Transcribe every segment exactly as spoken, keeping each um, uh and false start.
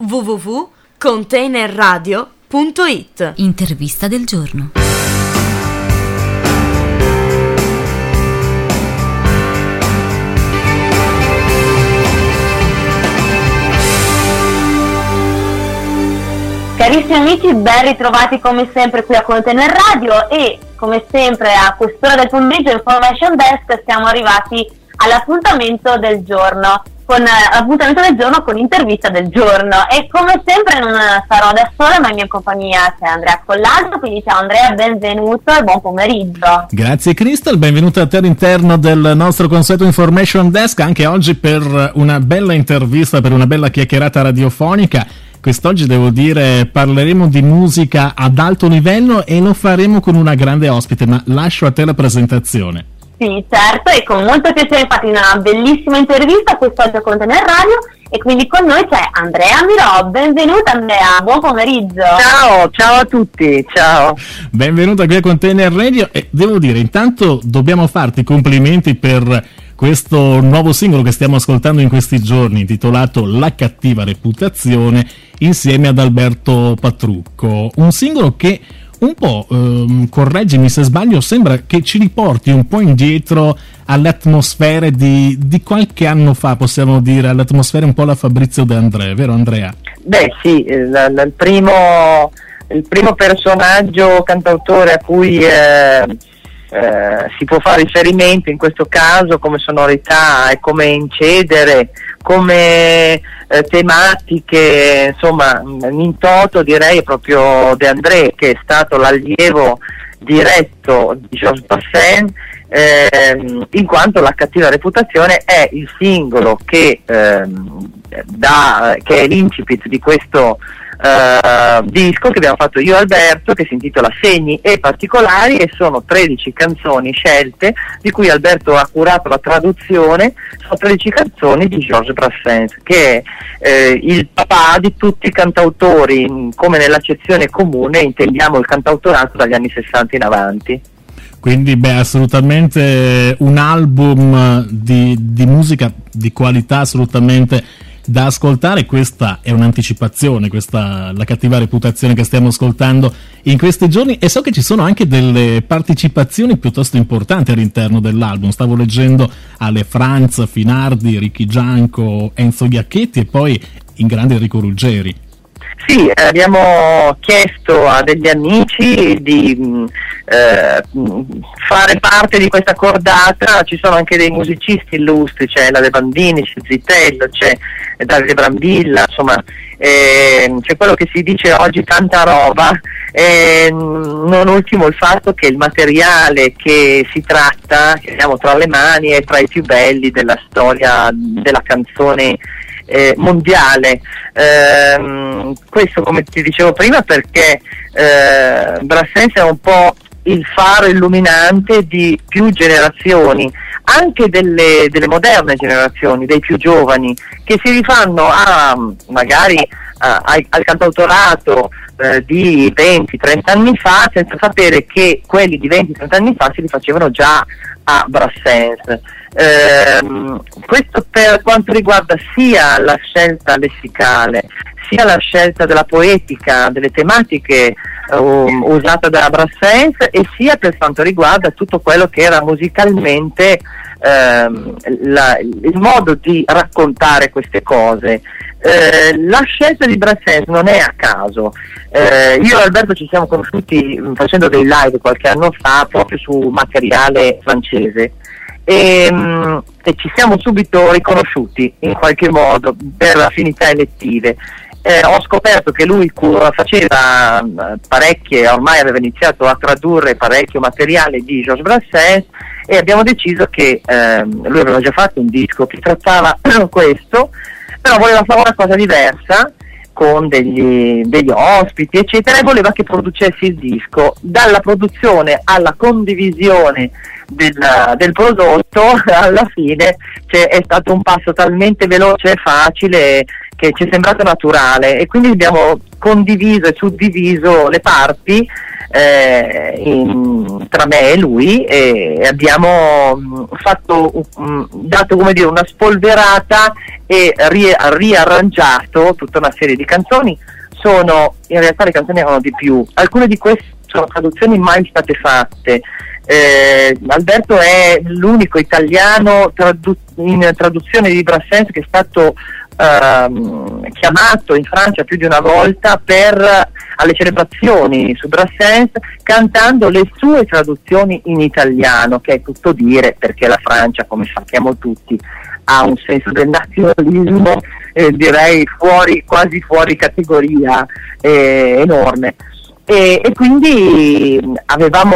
w w w punto container radio punto i t. Intervista del giorno. Carissimi amici, ben ritrovati come sempre qui a Container Radio e come sempre a quest'ora del pomeriggio Information Desk siamo arrivati all'appuntamento del giorno con l'appuntamento del giorno con intervista del giorno e come sempre non sarò da sola ma in mia compagnia c'è Andrea Collaldo, quindi ciao Andrea, benvenuto e buon pomeriggio. Grazie Crystal, benvenuto a te all'interno del nostro consueto Information Desk anche oggi per una bella intervista, per una bella chiacchierata radiofonica. Quest'oggi devo dire parleremo di musica ad alto livello e lo faremo con una grande ospite, ma lascio a te la presentazione. Sì, certo, e con molto piacere infatti una bellissima intervista quest'oggi a Container Radio e quindi con noi c'è Andrea Mirò. Benvenuta Andrea, buon pomeriggio. Ciao, ciao a tutti, ciao. Benvenuta qui a Container Radio e devo dire intanto dobbiamo farti i complimenti per questo nuovo singolo che stiamo ascoltando in questi giorni, intitolato La cattiva reputazione, insieme ad Alberto Patrucco. Un singolo che un po', ehm, correggimi se sbaglio, sembra che ci riporti un po' indietro alle atmosfere di, di qualche anno fa, possiamo dire, alle atmosfere un po' alla Fabrizio De André, vero Andrea? Beh sì, il, il, primo, il primo personaggio cantautore a cui... Eh, Eh, si può fare riferimento in questo caso come sonorità e come incedere, come eh, tematiche, insomma in toto direi proprio De André, che è stato l'allievo diretto di Georges Brassens, eh, in quanto La cattiva reputazione è il singolo che, eh, da, che è l'incipit di questo Uh, disco che abbiamo fatto io e Alberto, che si intitola Segni e Particolari, e sono tredici canzoni scelte di cui Alberto ha curato la traduzione. Sono tredici canzoni di Georges Brassens, che è eh, il papà di tutti i cantautori, come nell'accezione comune intendiamo il cantautorato dagli anni sessanta in avanti. Quindi beh, assolutamente un album di, di musica di qualità assolutamente da ascoltare. Questa è un'anticipazione, questa La cattiva reputazione che stiamo ascoltando in questi giorni, e so che ci sono anche delle partecipazioni piuttosto importanti all'interno dell'album. Stavo leggendo Ale Franz, Finardi, Ricky Gianco, Enzo Giacchetti e poi in grande Enrico Ruggeri. Sì, abbiamo chiesto a degli amici di eh, fare parte di questa cordata. Ci sono anche dei musicisti illustri, c'è la De Bandini, c'è Zitello, c'è Davide Brambilla, insomma eh, c'è quello che si dice oggi tanta roba, eh, non ultimo il fatto che il materiale che si tratta, che abbiamo tra le mani, è tra i più belli della storia della canzone Eh, mondiale. Eh, questo, come ti dicevo prima, perché eh, Brassens è un po' il faro illuminante di più generazioni, anche delle, delle moderne generazioni, dei più giovani, che si rifanno a magari a, a, al cantautorato eh, di venti trenta anni fa, senza sapere che quelli di venti trenta anni fa si rifacevano già a Brassens. Eh, questo per quanto riguarda sia la scelta lessicale, sia la scelta della poetica, delle tematiche um, usate da Brassens, e sia per quanto riguarda tutto quello che era musicalmente ehm, la, il modo di raccontare queste cose. Eh, la scelta di Brassens non è a caso. Eh, io e Alberto ci siamo conosciuti facendo dei live qualche anno fa proprio su materiale francese. E, e ci siamo subito riconosciuti in qualche modo per affinità elettive. Eh, ho scoperto che lui faceva parecchie, ormai aveva iniziato a tradurre parecchio materiale di Georges Brassens, e abbiamo deciso che ehm, lui aveva già fatto un disco che trattava questo, però voleva fare una cosa diversa con degli, degli ospiti eccetera, e voleva che producessi il disco. Dalla produzione alla condivisione del, del prodotto alla fine cioè, è stato un passo talmente veloce e facile che ci è sembrato naturale, e quindi abbiamo condiviso e suddiviso le parti eh, in, tra me e lui, e abbiamo mh, fatto mh, dato come dire una spolverata e ri- riarrangiato tutta una serie di canzoni. Sono in realtà le canzoni erano di più, alcune di queste sono traduzioni mai state fatte. Eh, Alberto è l'unico italiano tradu- in traduzione di Brassens che è stato ehm, chiamato in Francia più di una volta per alle celebrazioni su Brassens, cantando le sue traduzioni in italiano, che è tutto dire, perché la Francia, come sappiamo tutti, ha un senso del nazionalismo eh, direi fuori, quasi fuori categoria, eh, enorme, e, e quindi avevamo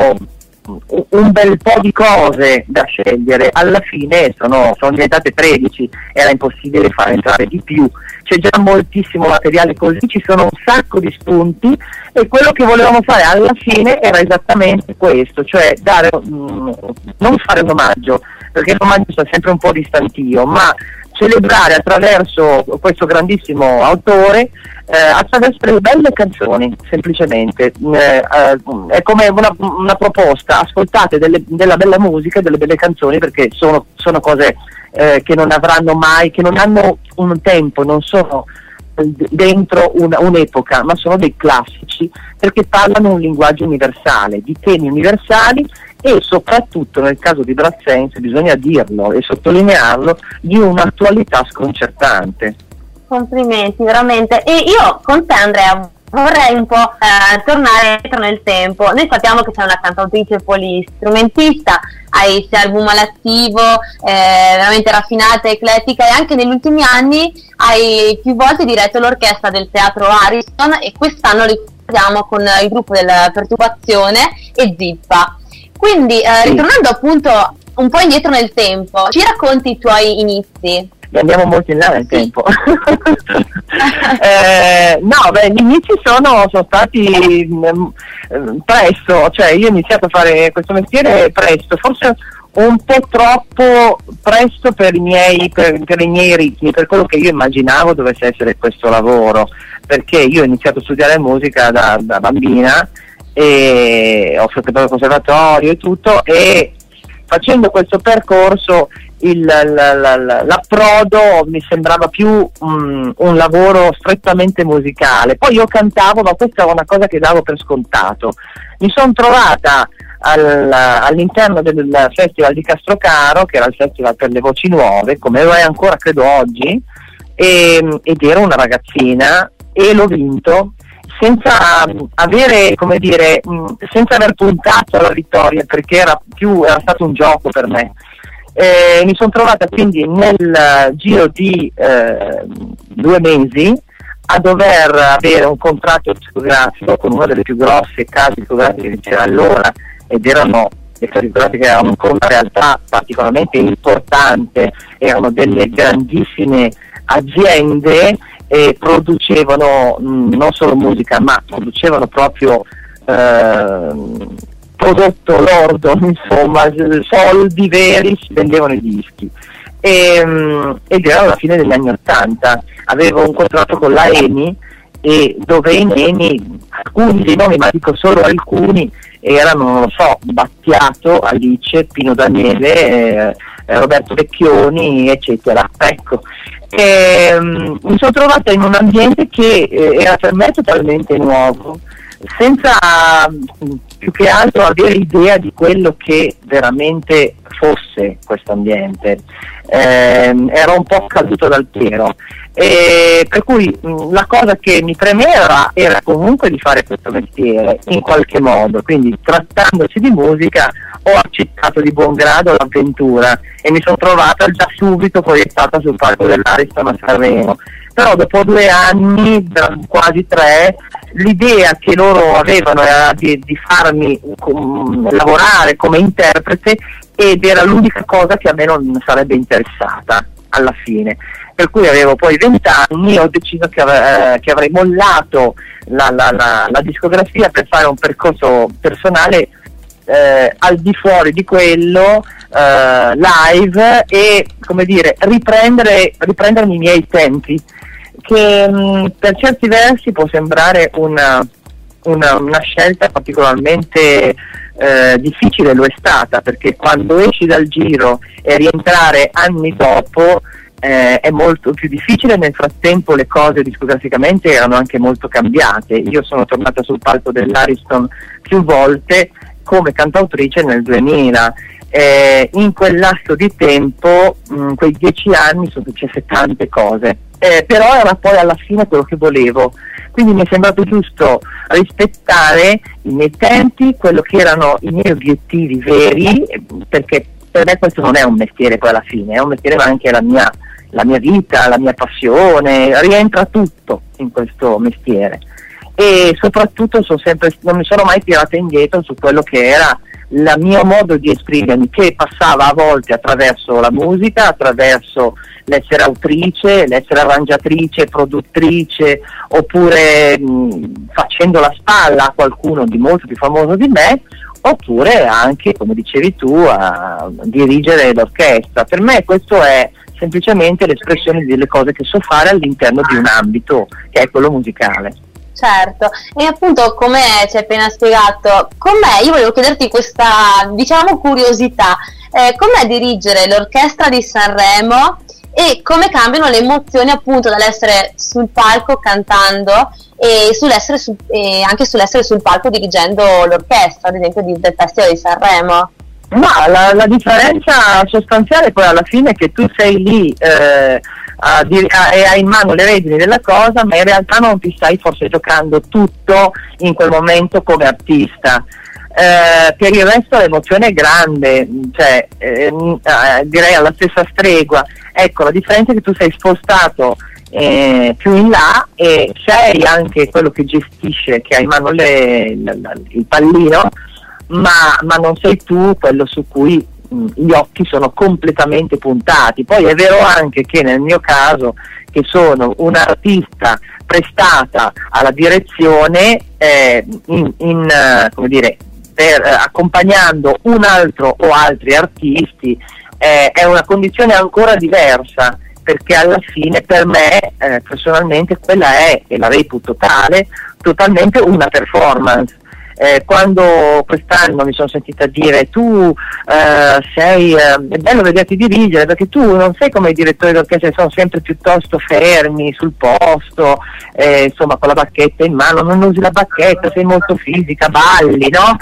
un bel po' di cose da scegliere. Alla fine sono, sono diventate tredici, era impossibile far entrare di più, c'è già moltissimo materiale così, ci sono un sacco di spunti, e quello che volevamo fare alla fine era esattamente questo, cioè dare mh, non fare un omaggio, perché l'omaggio sta sempre un po' distantio, ma celebrare attraverso questo grandissimo autore, eh, attraverso le belle canzoni, semplicemente. Eh, eh, è come una, una proposta: ascoltate delle, della bella musica, delle belle canzoni, perché sono, sono cose eh, che non avranno mai, che non hanno un tempo, non sono dentro una, un'epoca, ma sono dei classici, perché parlano un linguaggio universale, di temi universali, e soprattutto nel caso di Brassens, bisogna dirlo e sottolinearlo, di un'attualità sconcertante. Complimenti, veramente. E io con te, Andrea, vorrei un po' eh, tornare indietro nel tempo. Noi sappiamo che sei una cantautrice polistrumentista, hai sei album all'attivo, eh, veramente raffinata, eclettica, e anche negli ultimi anni hai più volte diretto l'orchestra del Teatro Ariston, e quest'anno ricordiamo con il gruppo della Perturbazione e Zippa. Quindi, eh, ritornando appunto un po' indietro nel tempo, ci racconti i tuoi inizi? Andiamo molto in là nel tempo. eh, no, beh, gli inizi sono, sono stati mh, presto, cioè io ho iniziato a fare questo mestiere presto, forse un po' troppo presto per i miei, per, per i miei ritmi, per quello che io immaginavo dovesse essere questo lavoro, perché io ho iniziato a studiare musica da, da bambina, e ho frequentato il conservatorio e tutto, e facendo questo percorso il, la, la, la, l'approdo mi sembrava più um, un lavoro strettamente musicale. Poi io cantavo, ma questa era una cosa che davo per scontato. Mi sono trovata al, all'interno del Festival di Castrocaro, che era il festival per le voci nuove, come lo è ancora credo oggi, e, ed ero una ragazzina e l'ho vinto senza avere, come dire, senza aver puntato alla vittoria, perché era più, era stato un gioco per me. Eh, mi sono trovata quindi nel giro di eh, due mesi a dover avere un contratto discografico con una delle più grosse case discografiche che c'era allora, ed erano le case discografiche, erano ancora una realtà particolarmente importante, erano delle grandissime aziende, e producevano mh, non solo musica, ma producevano proprio eh, prodotto lordo, insomma, soldi veri, si vendevano i dischi. E, mh, ed era alla fine degli anni Ottanta. Avevo un contratto con la EMI, e dove in EMI alcuni dei nomi, ma dico solo alcuni, erano, non lo so, Battiato, Alice, Pino Daniele, eh, Roberto Vecchioni, eccetera. Ecco. E, um, mi sono trovata in un ambiente che eh, era per me totalmente nuovo, senza um, più che altro avere idea di quello che veramente fosse questo ambiente. Eh, ero un po' caduto dal pero, e per cui mh, la cosa che mi premeva era comunque di fare questo mestiere in qualche modo, quindi trattandosi di musica ho accettato di buon grado l'avventura e mi sono trovata già subito proiettata sul palco dell'Ariston a Sanremo. Però dopo due anni, quasi tre, l'idea che loro avevano era di, di farmi com, lavorare come interprete, ed era l'unica cosa che a me non sarebbe interessata alla fine. Per cui avevo poi vent'anni, ho deciso che, ave, che avrei mollato la, la, la, la discografia per fare un percorso personale eh, al di fuori di quello, eh, live, e come dire riprendere riprendermi i miei tempi, che mh, per certi versi può sembrare una, una, una scelta particolarmente eh, difficile, lo è stata, perché quando esci dal giro e rientrare anni dopo eh, è molto più difficile. Nel frattempo le cose discograficamente erano anche molto cambiate. Io sono tornata sul palco dell'Ariston più volte come cantautrice nel duemila. Eh, in quel lasso di tempo, in quei dieci anni, sono successe tante cose, eh, però era poi alla fine quello che volevo, quindi mi è sembrato giusto rispettare i miei tempi, quello che erano i miei obiettivi veri, perché per me questo non è un mestiere poi alla fine, è un mestiere ma anche la mia, la mia vita, la mia passione, rientra tutto in questo mestiere, e soprattutto sono sempre, non mi sono mai tirata indietro su quello che era il mio modo di esprimermi, che passava a volte attraverso la musica, attraverso l'essere autrice, l'essere arrangiatrice, produttrice, oppure mh, facendo la spalla a qualcuno di molto più famoso di me, oppure anche, come dicevi tu, a dirigere l'orchestra. Per me questo è semplicemente l'espressione delle cose che so fare all'interno di un ambito che è quello musicale. Certo, e appunto come ci hai appena spiegato, com'è, io volevo chiederti questa, diciamo, curiosità, eh, com'è dirigere l'orchestra di Sanremo e come cambiano le emozioni appunto dall'essere sul palco cantando e, sull'essere su, e anche sull'essere sul palco dirigendo l'orchestra, ad esempio di, del Festival di Sanremo? Ma la, la differenza sostanziale poi alla fine è che tu sei lì eh, a, a, e hai in mano le redini della cosa, ma in realtà non ti stai forse giocando tutto in quel momento come artista. Eh, per il resto l'emozione è grande, cioè eh, eh, direi alla stessa stregua. Ecco, la differenza è che tu sei spostato eh, più in là e sei anche quello che gestisce, che ha in mano le, la, la, il pallino, ma, ma non sei tu quello su cui mh, gli occhi sono completamente puntati. Poi è vero anche che nel mio caso, che sono un'artista prestata alla direzione, eh, in, in uh, come dire, per, uh, accompagnando un altro o altri artisti, eh, è una condizione ancora diversa, perché alla fine per me eh, personalmente quella è, e la reputo tale, totalmente una performance. Eh, quando quest'anno mi sono sentita dire tu eh, sei eh, è bello vederti dirigere, perché tu non sei come i direttori d'orchestra che sono sempre piuttosto fermi sul posto, eh, insomma con la bacchetta in mano, non usi la bacchetta, sei molto fisica, balli, no?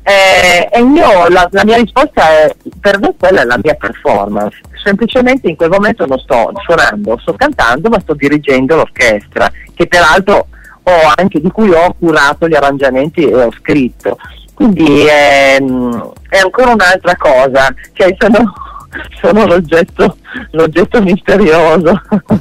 Eh, e io la, la mia risposta è, per me quella è la mia performance, semplicemente in quel momento non sto suonando, sto cantando, ma sto dirigendo l'orchestra, che peraltro ho anche di cui ho curato gli arrangiamenti e ho scritto, quindi è, è ancora un'altra cosa, cioè sono, sono l'oggetto, l'oggetto misterioso.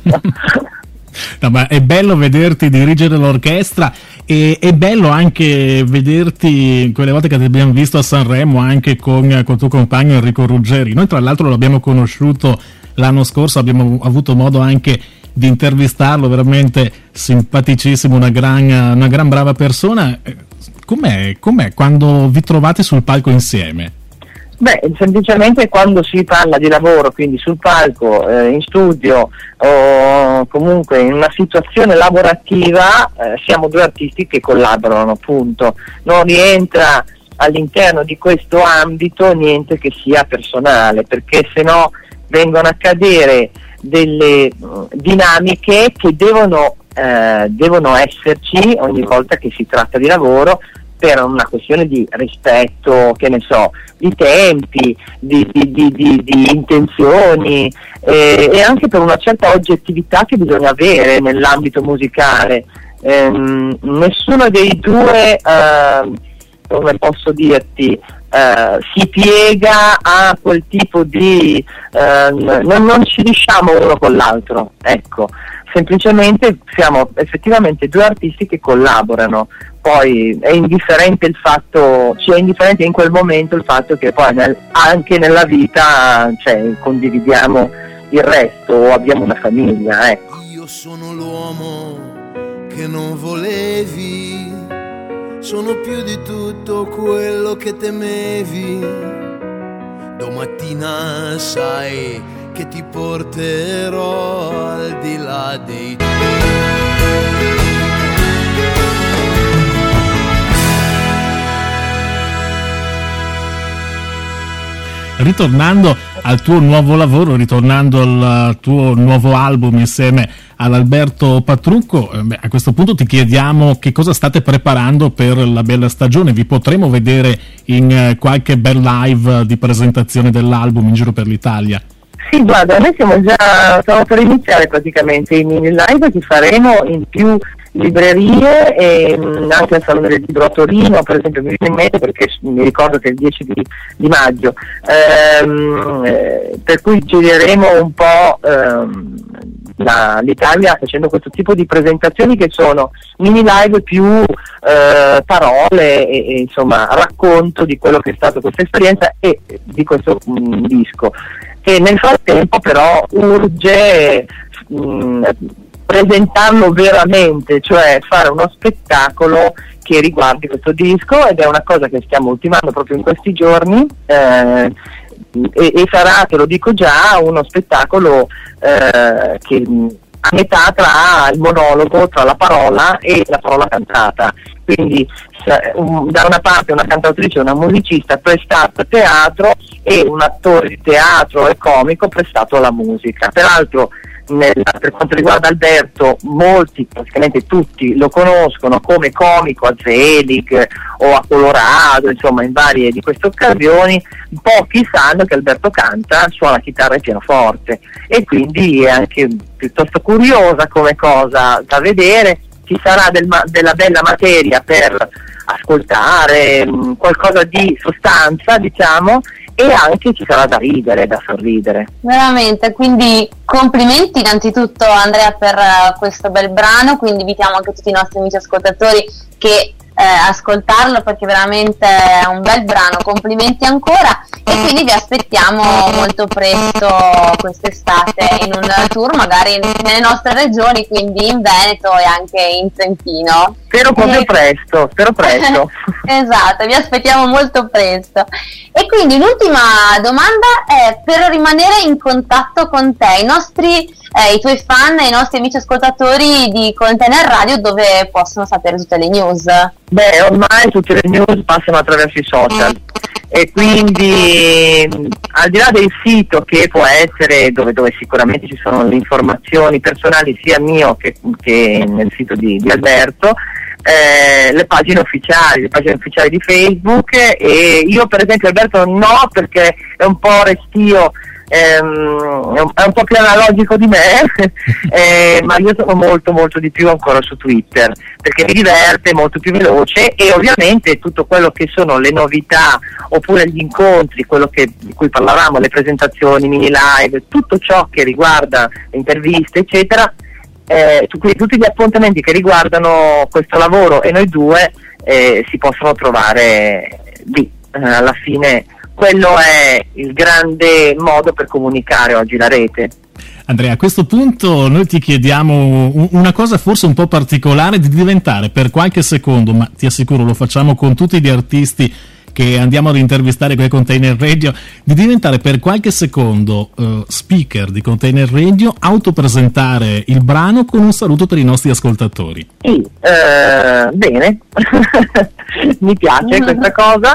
No, ma è bello vederti dirigere l'orchestra e è bello anche vederti quelle volte che ti abbiamo visto a Sanremo anche con col tuo compagno Enrico Ruggeri. Noi tra l'altro l'abbiamo conosciuto l'anno scorso, abbiamo avuto modo anche di intervistarlo, veramente simpaticissimo, una gran, una gran brava persona. Com'è, com'è quando vi trovate sul palco insieme? Beh, semplicemente quando si parla di lavoro, quindi sul palco, eh, in studio o comunque in una situazione lavorativa, eh, siamo due artisti che collaborano, appunto. Non rientra all'interno di questo ambito niente che sia personale, perché se no vengono a cadere delle uh, dinamiche che devono, eh, devono esserci ogni volta che si tratta di lavoro, per una questione di rispetto, che ne so, di tempi, di, di, di, di, di intenzioni, eh, e anche per una certa oggettività che bisogna avere nell'ambito musicale. Ehm, nessuno dei due, eh, come posso dirti, Uh, si piega a quel tipo di uh, non, non ci diciamo uno con l'altro, ecco, semplicemente siamo effettivamente due artisti che collaborano. Poi è indifferente il fatto, cioè è indifferente in quel momento il fatto che poi nel, anche nella vita, cioè, condividiamo il resto o abbiamo una famiglia, ecco. Io sono l'uomo che non volevi, sono più di tutto quello che temevi. Domattina sai che ti porterò al di là dei tuoi. ritornando al tuo nuovo lavoro, ritornando al tuo nuovo album insieme ad Alberto Patrucco, eh, beh, a questo punto ti chiediamo che cosa state preparando per la bella stagione. Vi potremo vedere in eh, qualche bel live di presentazione dell'album in giro per l'Italia? Sì, guarda, noi siamo già, stiamo per iniziare praticamente i mini live che faremo in più librerie e mh, anche al Salone del Libro a Torino, per esempio, mi viene in mente perché mi ricordo che è il dieci di, di maggio, ehm, eh, per cui gireremo un po' ehm, la, l'Italia facendo questo tipo di presentazioni che sono mini live più eh, parole e, e insomma racconto di quello che è stata questa esperienza e di questo mh, disco. E nel frattempo però urge mh, presentarlo veramente, cioè fare uno spettacolo che riguardi questo disco, ed è una cosa che stiamo ultimando proprio in questi giorni, eh, e, e sarà, te lo dico già, uno spettacolo eh, che a metà tra il monologo, tra la parola e la parola cantata, quindi da una parte una cantautrice e una musicista prestata a teatro e un attore di teatro e comico prestato alla musica. Peraltro nel, per quanto riguarda Alberto, molti, praticamente tutti lo conoscono come comico a Zelig o a Colorado, insomma in varie di queste occasioni. Pochi sanno che Alberto canta, suona chitarra e pianoforte, e quindi è anche piuttosto curiosa come cosa da vedere. Ci sarà del, della bella materia per ascoltare, mh, qualcosa di sostanza, diciamo, e anche ci sarà da ridere, da sorridere. Veramente, quindi complimenti innanzitutto Andrea per uh, questo bel brano, quindi invitiamo anche tutti i nostri amici ascoltatori che eh, ascoltarlo, perché veramente è un bel brano. Complimenti ancora, e quindi vi aspettiamo molto presto quest'estate in un tour magari nelle nostre regioni, quindi in Veneto e anche in Trentino. Spero proprio e... presto, spero presto. Esatto, vi aspettiamo molto presto. E quindi l'ultima domanda è per rimanere in contatto con te, i nostri, eh, i tuoi fan e i nostri amici ascoltatori di Container Radio, dove possono sapere tutte le news? Beh, ormai tutte le news passano attraverso i social, e quindi al di là del sito, che può essere dove, dove sicuramente ci sono le informazioni personali sia mio che, che nel sito di, di Alberto, eh, le pagine ufficiali, le pagine ufficiali di Facebook, e io per esempio Alberto no, perché è un po' restio, ehm, è, un, è un po' più analogico di me, eh, ma io sono molto molto di più ancora su Twitter, perché mi diverte, è molto più veloce, e ovviamente tutto quello che sono le novità oppure gli incontri, quello che, di cui parlavamo, le presentazioni, mini live, tutto ciò che riguarda le interviste eccetera, eh, quindi tutti gli appuntamenti che riguardano questo lavoro e noi due eh, si possono trovare lì. Eh, alla fine quello è il grande modo per comunicare oggi, la rete. Andrea, a questo punto noi ti chiediamo una cosa forse un po' particolare, di diventare per qualche secondo, ma ti assicuro lo facciamo con tutti gli artisti che andiamo ad intervistare qui a Container Radio, di diventare per qualche secondo uh, speaker di Container Radio, autopresentare il brano con un saluto per i nostri ascoltatori. Sì, eh, bene, mi piace questa cosa.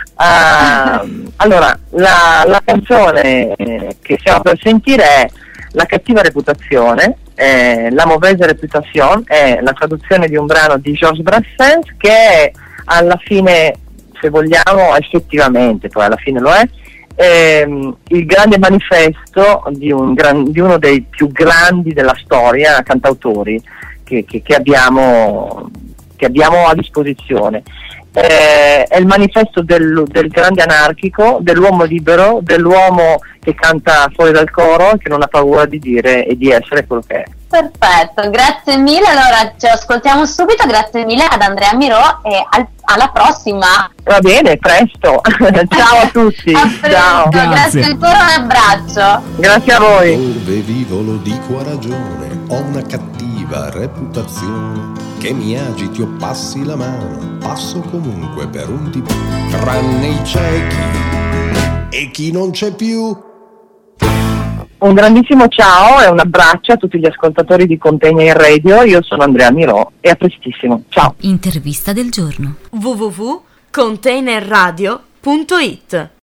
Uh, allora, la, la canzone che stiamo per sentire è La cattiva reputazione, eh, La mauvaise réputation, è la traduzione di un brano di Georges Brassens, che è alla fine, se vogliamo, effettivamente, poi alla fine lo è, ehm, il grande manifesto di, un gran, di uno dei più grandi della storia, cantautori che, che, che, abbiamo, che abbiamo a disposizione. Eh, è il manifesto del, del grande anarchico, dell'uomo libero, dell'uomo che canta fuori dal coro e che non ha paura di dire e di essere quello che è. Perfetto, grazie mille. Allora ci ascoltiamo subito, grazie mille ad Andrea Mirò, e al, alla prossima. Va bene, presto. Ciao a tutti. A presto. Ciao. Grazie. Grazie ancora, un abbraccio. Grazie a voi. Dove vivo lo dico a ragione, ho una cattiva reputazione, che mi agiti o passi la mano, passo comunque per un tipo, tranne i ciechi e chi non c'è più. Un grandissimo ciao e un abbraccio a tutti gli ascoltatori di Container Radio. Io sono Andrea Mirò e a prestissimo. Ciao. Intervista del giorno. w w w punto container radio punto it